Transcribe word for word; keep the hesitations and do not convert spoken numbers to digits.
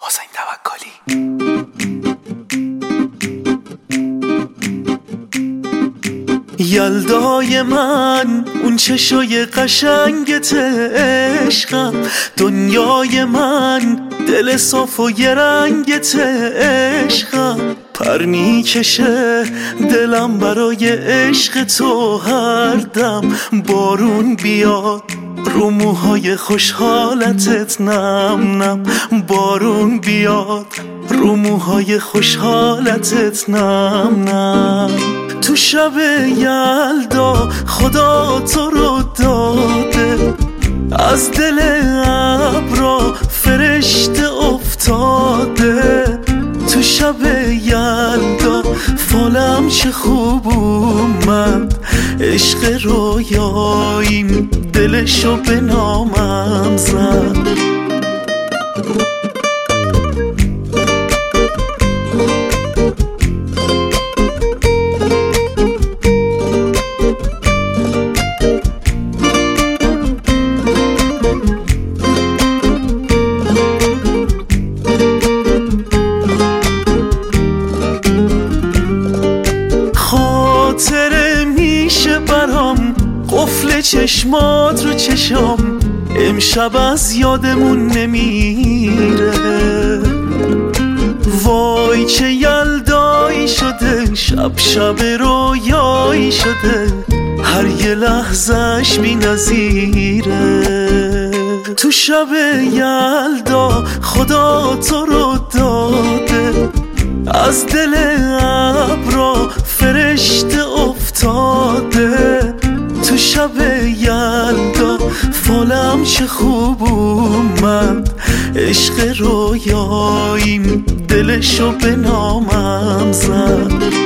حسین توکلی. یلدای من اون چشای قشنگت عشقم، دنیای من دل صاف و یه رنگت عشقم، پر میکشه دلم برای عشق تو هر دم، بارون بیاد رو موهای خوشحالتت نم نم، بارون بیاد رو موهای خوشحالتت نم نم. تو شب یلدا خدا تو رو داده، از دل ابرا فرشته افتاده، تو شب یلدا فالم چه خوب اومد، عشق رویاییم دلشو به نامم زد. خاطره میشه برام قفل چشمات رو چشم، امشب از یادمون نمیره، وای چه یلدایی شده، شب شب رویایی شده، هر یه لحظش بی نظیره. تو شب یلدا خدا تو رو داده، از دل ابرا فرشته افتاده، تو شب یلدا فالم چه خوب اومد، عشق رویاییم دلشو به نامم زد.